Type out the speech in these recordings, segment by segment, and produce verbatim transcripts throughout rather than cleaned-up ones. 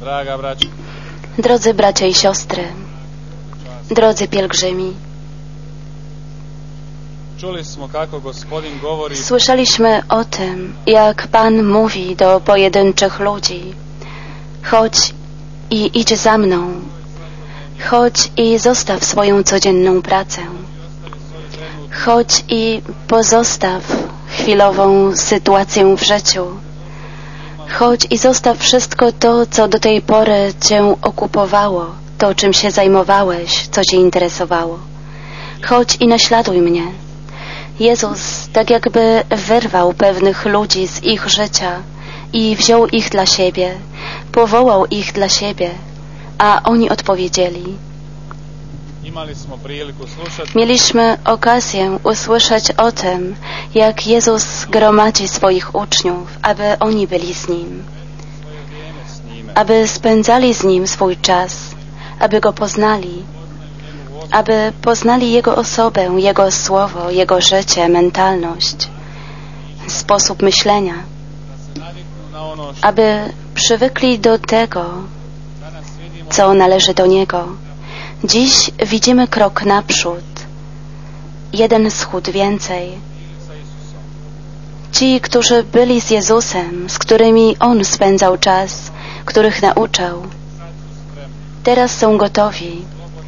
Drodzy bracia i siostry, drodzy pielgrzymi, słyszeliśmy o tym, jak Pan mówi do pojedynczych ludzi: chodź i idź za mną, chodź i zostaw swoją codzienną pracę, chodź i pozostaw chwilową sytuację w życiu, chodź i zostaw wszystko to, co do tej pory Cię okupowało, to, czym się zajmowałeś, co Cię interesowało. Chodź i naśladuj mnie. Jezus tak jakby wyrwał pewnych ludzi z ich życia i wziął ich dla siebie, powołał ich dla siebie, a oni odpowiedzieli. Mieliśmy okazję usłyszeć o tym, jak Jezus gromadzi swoich uczniów, aby oni byli z Nim, aby spędzali z Nim swój czas, aby Go poznali, aby poznali Jego osobę, Jego słowo, Jego życie, mentalność, sposób myślenia, aby przywykli do tego, co należy do Niego. Dziś widzimy krok naprzód, jeden schód więcej. Ci, którzy byli z Jezusem, z którymi On spędzał czas, których nauczał, teraz są gotowi.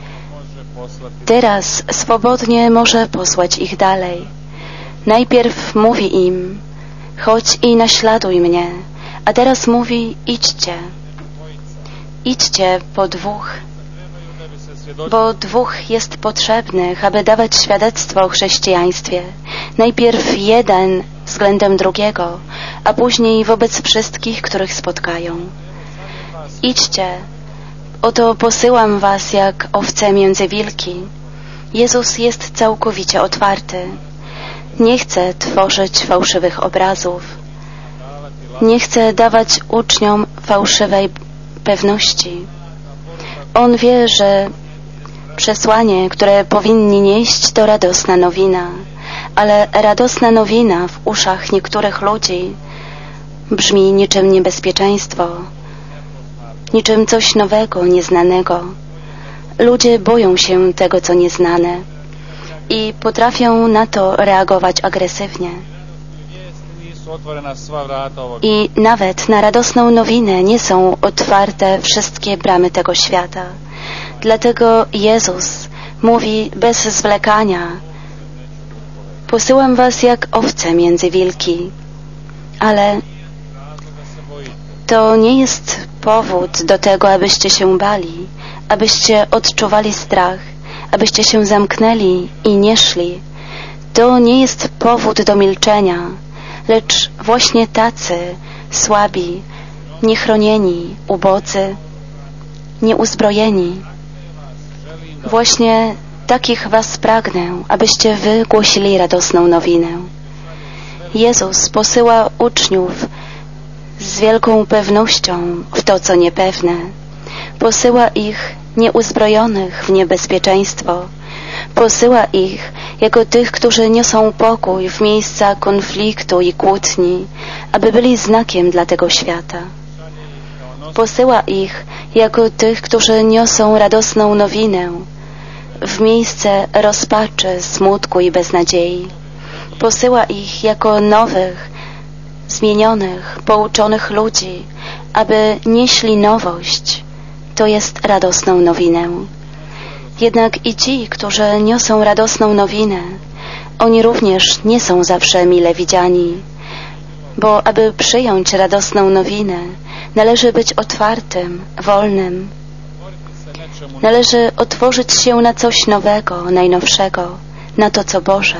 Teraz swobodnie może posłać ich dalej. Najpierw mówi im: chodź i naśladuj mnie, a teraz mówi: idźcie. Idźcie po dwóch, bo dwóch jest potrzebnych, aby dawać świadectwo o chrześcijaństwie. Najpierw jeden względem drugiego, a później wobec wszystkich, których spotkają. Idźcie. Oto posyłam was jak owce między wilki. Jezus jest całkowicie otwarty. Nie chce tworzyć fałszywych obrazów. Nie chce dawać uczniom fałszywej pewności. On wie, że przesłanie, które powinni nieść, to radosna nowina, ale radosna nowina w uszach niektórych ludzi brzmi niczym niebezpieczeństwo, niczym coś nowego, nieznanego. Ludzie boją się tego, co nieznane i potrafią na to reagować agresywnie. I nawet na radosną nowinę nie są otwarte wszystkie bramy tego świata. Dlatego Jezus mówi bez zwlekania: posyłam was jak owce między wilki. Ale to nie jest powód do tego, abyście się bali, abyście odczuwali strach, abyście się zamknęli i nie szli. To nie jest powód do milczenia, lecz właśnie tacy słabi, niechronieni, ubodzy, nieuzbrojeni. Właśnie takich was pragnę, abyście wy głosili radosną nowinę. Jezus posyła uczniów z wielką pewnością w to, co niepewne. Posyła ich nieuzbrojonych w niebezpieczeństwo. Posyła ich jako tych, którzy niosą pokój w miejsca konfliktu i kłótni, aby byli znakiem dla tego świata. Posyła ich jako tych, którzy niosą radosną nowinę w miejsce rozpaczy, smutku i beznadziei. Posyła ich jako nowych, zmienionych, pouczonych ludzi, aby nieśli nowość, to jest radosną nowinę. Jednak i ci, którzy niosą radosną nowinę, oni również nie są zawsze mile widziani, bo aby przyjąć radosną nowinę, należy być otwartym, wolnym. Należy otworzyć się na coś nowego, najnowszego, na to, co Boże.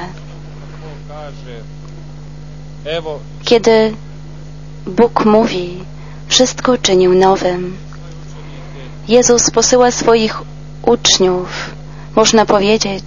Kiedy Bóg mówi: wszystko czynię nowym, Jezus posyła swoich uczniów, można powiedzieć,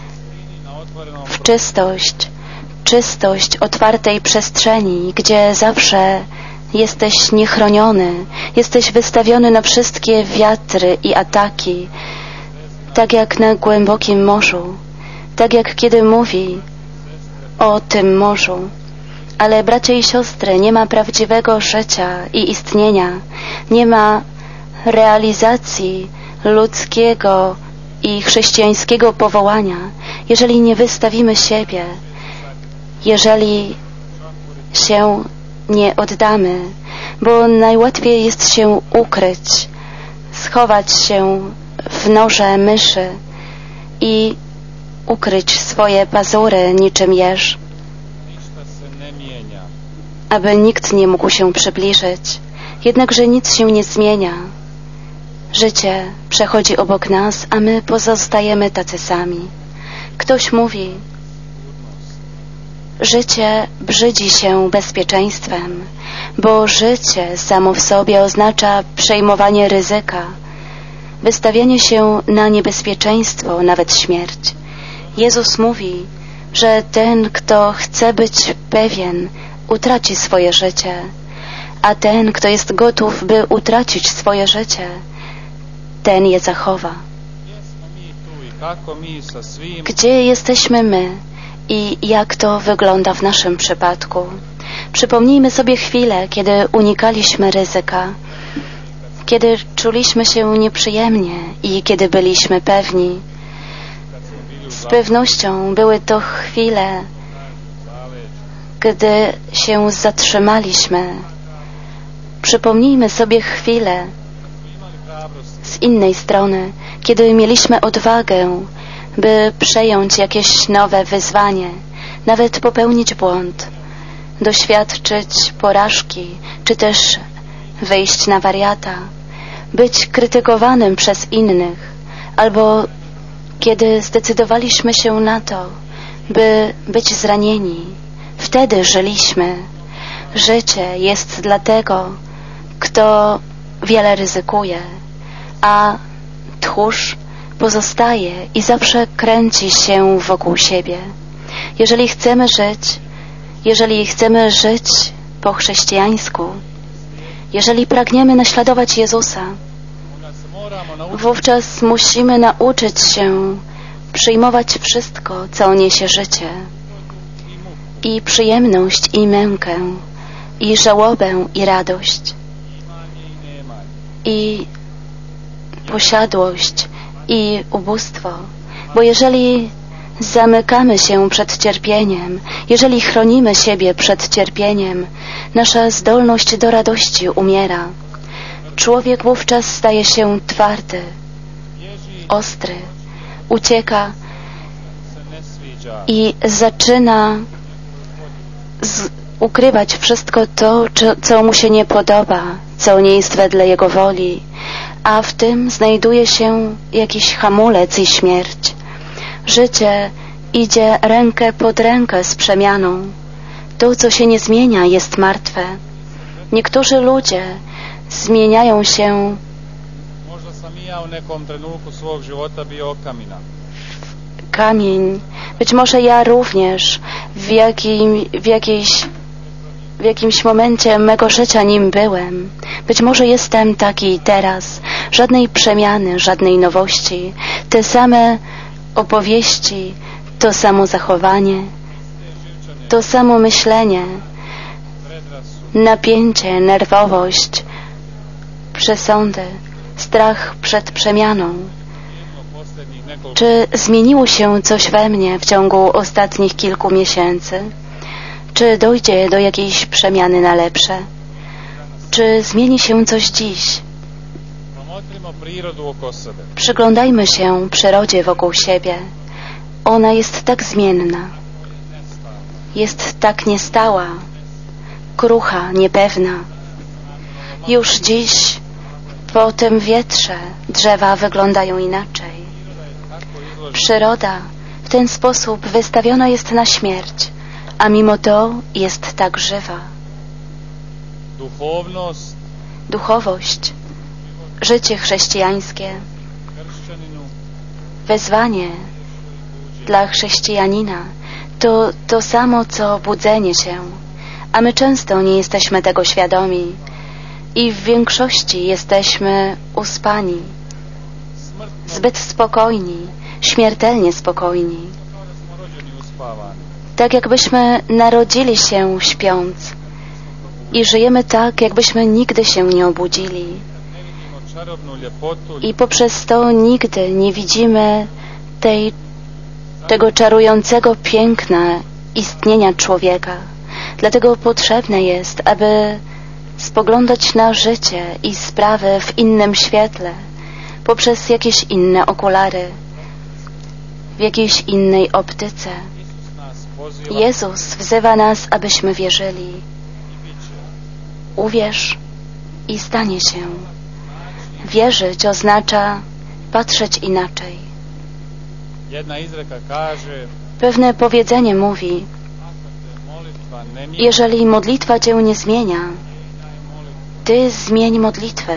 w czystość, czystość otwartej przestrzeni, gdzie zawsze jesteś niechroniony, jesteś wystawiony na wszystkie wiatry i ataki, tak jak na głębokim morzu, tak jak kiedy mówi o tym morzu. Ale bracia i siostry, nie ma prawdziwego życia i istnienia, nie ma realizacji ludzkiego i chrześcijańskiego powołania, jeżeli nie wystawimy siebie, jeżeli się nie oddamy, bo najłatwiej jest się ukryć, schować się w norze myszy i ukryć swoje pazury niczym jeż, aby nikt nie mógł się przybliżyć. Jednakże nic się nie zmienia. Życie przechodzi obok nas, a my pozostajemy tacy sami. Ktoś mówi, życie brzydzi się bezpieczeństwem, bo życie samo w sobie oznacza przejmowanie ryzyka, wystawianie się na niebezpieczeństwo, nawet śmierć. Jezus mówi, że ten, kto chce być pewien, utraci swoje życie, a ten, kto jest gotów, by utracić swoje życie, ten je zachowa. Gdzie jesteśmy my i jak to wygląda w naszym przypadku? Przypomnijmy sobie chwilę, kiedy unikaliśmy ryzyka, kiedy czuliśmy się nieprzyjemnie i kiedy byliśmy pewni. Z pewnością były to chwile, gdy się zatrzymaliśmy. Przypomnijmy sobie chwilę z innej strony, kiedy mieliśmy odwagę, by przejąć jakieś nowe wyzwanie, nawet popełnić błąd, doświadczyć porażki, czy też wyjść na wariata, być krytykowanym przez innych, albo kiedy zdecydowaliśmy się na to, by być zranieni. Wtedy żyliśmy. Życie jest dla tego, kto wiele ryzykuje, a tchórz pozostaje i zawsze kręci się wokół siebie. Jeżeli chcemy żyć, jeżeli chcemy żyć po chrześcijańsku, jeżeli pragniemy naśladować Jezusa, wówczas musimy nauczyć się przyjmować wszystko, co niesie życie, i przyjemność, i mękę, i żałobę, i radość, i posiadłość, i ubóstwo. Bo jeżeli zamykamy się przed cierpieniem, jeżeli chronimy siebie przed cierpieniem, nasza zdolność do radości umiera. Człowiek wówczas staje się twardy, ostry, ucieka i zaczyna z, ukrywać wszystko to, co mu się nie podoba, co nie jest wedle jego woli, a w tym znajduje się jakiś hamulec i śmierć. Życie idzie rękę pod rękę z przemianą. To, co się nie zmienia, jest martwe. Niektórzy ludzie zmieniają się w kamień. Być może ja również w, jakim, w, jakiejś, w jakimś momencie mego życia nim byłem. Być może jestem taki teraz. Żadnej przemiany, żadnej nowości. Te same opowieści, to samo zachowanie, to samo myślenie, napięcie, nerwowość, przesądy, strach przed przemianą. Czy zmieniło się coś we mnie w ciągu ostatnich kilku miesięcy? Czy dojdzie do jakiejś przemiany na lepsze? Czy zmieni się coś dziś? Przyglądajmy się przyrodzie wokół siebie. Ona jest tak zmienna. Jest tak niestała, krucha, niepewna. Już dziś po tym wietrze drzewa wyglądają inaczej. Przyroda w ten sposób wystawiona jest na śmierć, a mimo to jest tak żywa. Duchowość, życie chrześcijańskie, wezwanie dla chrześcijanina to to samo, co budzenie się, a my często nie jesteśmy tego świadomi i w większości jesteśmy uspani, zbyt spokojni, śmiertelnie spokojni, tak jakbyśmy narodzili się śpiąc i żyjemy tak, jakbyśmy nigdy się nie obudzili. I poprzez to nigdy nie widzimy tej, tego czarującego piękna istnienia człowieka. Dlatego potrzebne jest, aby spoglądać na życie i sprawy w innym świetle, poprzez jakieś inne okulary, w jakiejś innej optyce. Jezus wzywa nas, abyśmy wierzyli. Uwierz i stanie się. Wierzyć oznacza patrzeć inaczej. Pewne powiedzenie mówi: jeżeli modlitwa cię nie zmienia, ty zmień modlitwę.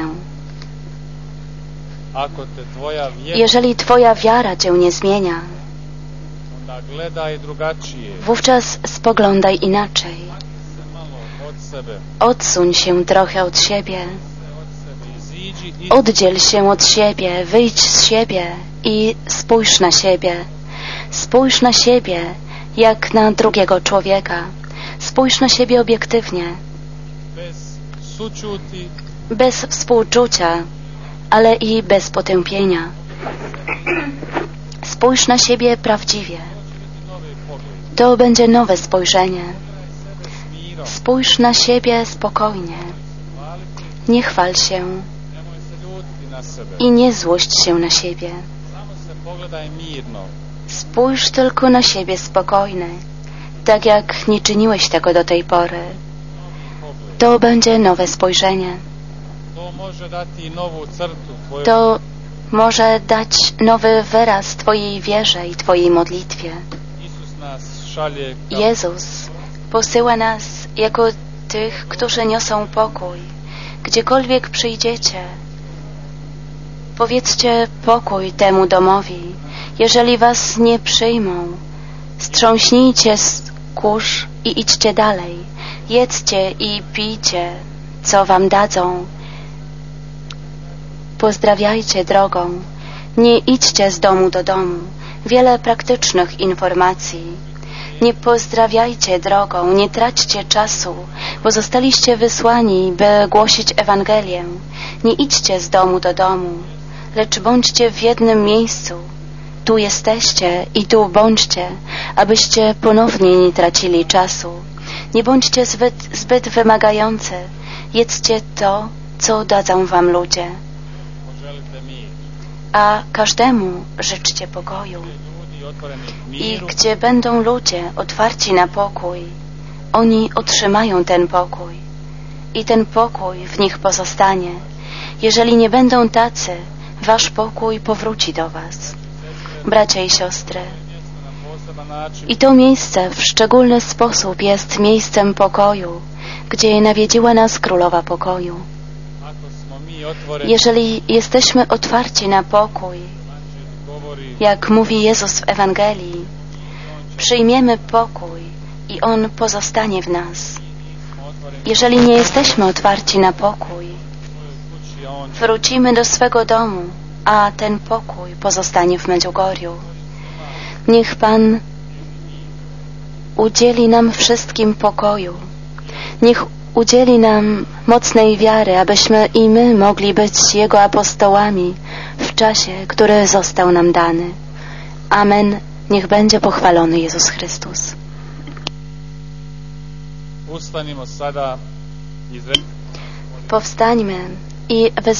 Jeżeli twoja wiara cię nie zmienia, wówczas spoglądaj inaczej. Odsuń się trochę od siebie. Oddziel się od siebie, wyjdź z siebie i spójrz na siebie. Spójrz na siebie jak na drugiego człowieka. Spójrz na siebie obiektywnie. Bez współczucia, ale i bez potępienia. Spójrz na siebie prawdziwie. To będzie nowe spojrzenie. Spójrz na siebie spokojnie. Nie chwal się i nie złość się na siebie. Spójrz tylko na siebie spokojny, tak jak nie czyniłeś tego do tej pory. To będzie nowe spojrzenie. To może dać nowy wyraz Twojej wierze i Twojej modlitwie. Jezus posyła nas jako tych, którzy niosą pokój. Gdziekolwiek przyjdziecie, powiedzcie pokój temu domowi. Jeżeli was nie przyjmą, strząśnijcie z kurz i idźcie dalej. Jedzcie i pijcie, co wam dadzą. Pozdrawiajcie drogą. Nie idźcie z domu do domu. Wiele praktycznych informacji. Nie pozdrawiajcie drogą, nie traćcie czasu, bo zostaliście wysłani, by głosić Ewangelię. Nie idźcie z domu do domu, lecz bądźcie w jednym miejscu. Tu jesteście i tu bądźcie, abyście ponownie nie tracili czasu. Nie bądźcie zbyt, zbyt wymagający. Jedzcie to, co dadzą wam ludzie. A każdemu życzcie pokoju. I gdzie będą ludzie otwarci na pokój, oni otrzymają ten pokój i ten pokój w nich pozostanie. Jeżeli nie będą tacy, wasz pokój powróci do was. Bracia i siostry, i to miejsce w szczególny sposób jest miejscem pokoju, gdzie nawiedziła nas Królowa Pokoju. Jeżeli jesteśmy otwarci na pokój, jak mówi Jezus w Ewangelii, przyjmiemy pokój i On pozostanie w nas. Jeżeli nie jesteśmy otwarci na pokój, wrócimy do swego domu, a ten pokój pozostanie w Medjugorju. Niech Pan udzieli nam wszystkim pokoju. Niech udzieli nam mocnej wiary, abyśmy i my mogli być Jego apostołami w czasie, który został nam dany. Amen. Niech będzie pochwalony Jezus Chrystus. Powstańmy i wezwijmy